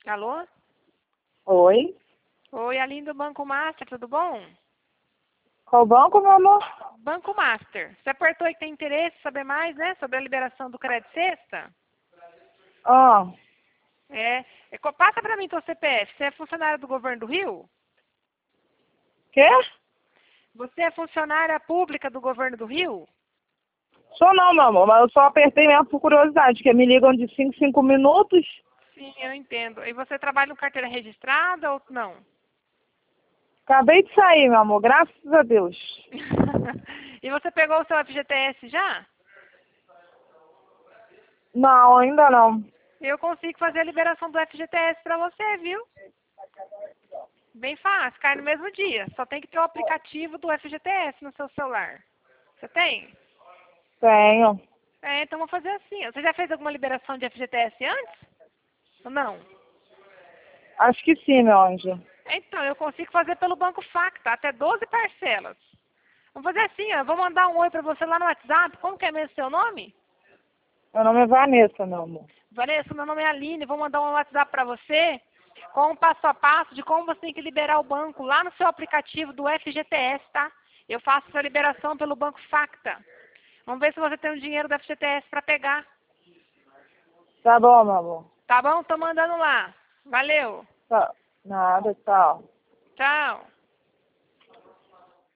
Alô? Oi? Oi, Aline do Banco Master, tudo bom? Qual banco, meu amor? Banco Master. Você apertou e tem interesse em saber mais, né? Sobre a liberação do crédito sexta? Ah, Passa pra mim teu CPF. Você é funcionária do governo do Rio? quê? Você é funcionária pública do governo do Rio? Sou não, meu amor, mas eu só apertei mesmo por curiosidade, porque me ligam de 5 em 5 minutos. Sim, eu entendo. E você trabalha com carteira registrada ou não? Acabei de sair, meu amor, graças a Deus. E você pegou o seu FGTS já? Não, ainda não. Eu consigo fazer a liberação do FGTS pra você, viu? Bem fácil, cai no mesmo dia. Só tem que ter o aplicativo do FGTS no seu celular. Você tem? Tenho. Então vou fazer assim. Você já fez alguma liberação de FGTS antes? Ou não? Acho que sim, meu anjo. Então, eu consigo fazer pelo Banco Facta, até 12 parcelas. Vamos fazer assim, ó. Eu vou mandar um oi pra você lá no WhatsApp. Como que é mesmo seu nome? Meu nome é Vanessa, meu amor. Vanessa, meu nome é Aline. Vou mandar um WhatsApp pra você com um passo a passo de como você tem que liberar o banco lá no seu aplicativo do FGTS, tá? Eu faço essa liberação pelo Banco Facta. Vamos ver se você tem o dinheiro do FGTS para pegar. Tá bom, meu amor. Tá bom? Tô mandando lá. Valeu. Tá. Nada, tchau. Tchau.